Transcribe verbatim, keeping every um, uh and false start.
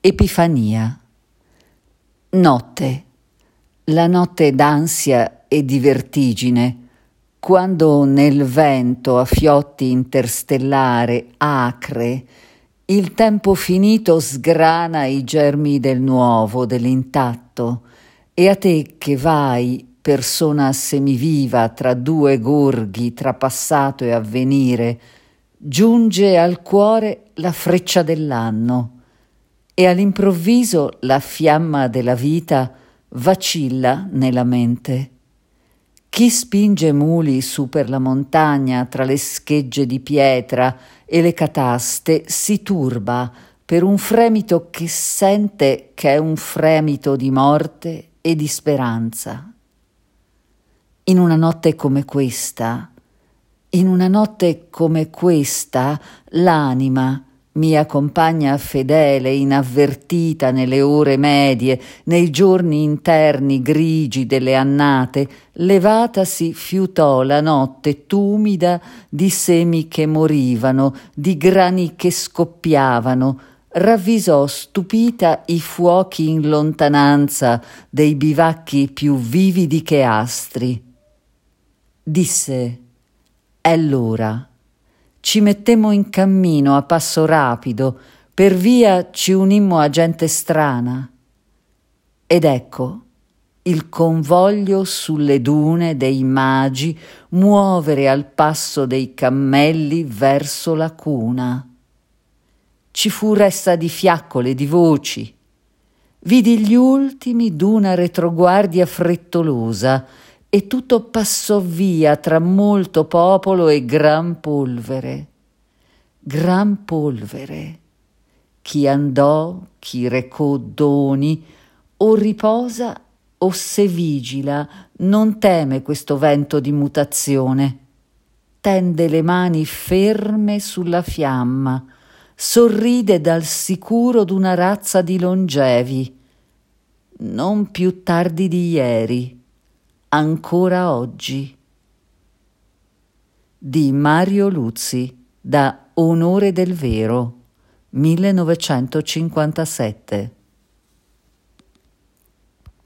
Epifania. Notte. La notte d'ansia e di vertigine, quando nel vento a fiotti interstellare acre il tempo finito sgrana i germi del nuovo, dell'intatto, e a te che vai, persona semiviva tra due gorghi, tra passato e avvenire, giunge al cuore la freccia dell'anno, e all'improvviso la fiamma della vita vacilla nella mente. Chi spinge muli su per la montagna tra le schegge di pietra e le cataste si turba per un fremito che sente che è un fremito di morte e di speranza. In una notte come questa, in una notte come questa, l'anima, mia compagna fedele, inavvertita nelle ore medie, nei giorni interni grigi delle annate, levatasi fiutò la notte tumida di semi che morivano, di grani che scoppiavano, ravvisò stupita i fuochi in lontananza dei bivacchi più vividi che astri. Disse: è l'ora. Ci mettemmo in cammino a passo rapido, per via ci unimmo a gente strana. Ed ecco il convoglio sulle dune dei magi muovere al passo dei cammelli verso la cuna. Ci fu ressa di fiaccole, di voci. Vidi gli ultimi d'una retroguardia frettolosa, e tutto passò via tra molto popolo e gran polvere. Gran polvere. Chi andò, chi recò doni, o riposa o se vigila, non teme questo vento di mutazione. Tende le mani ferme sulla fiamma, sorride dal sicuro d'una razza di longevi. Non più tardi di ieri, ancora oggi. Di Mario Luzzi, da Onore del Vero, millenovecentocinquantasette.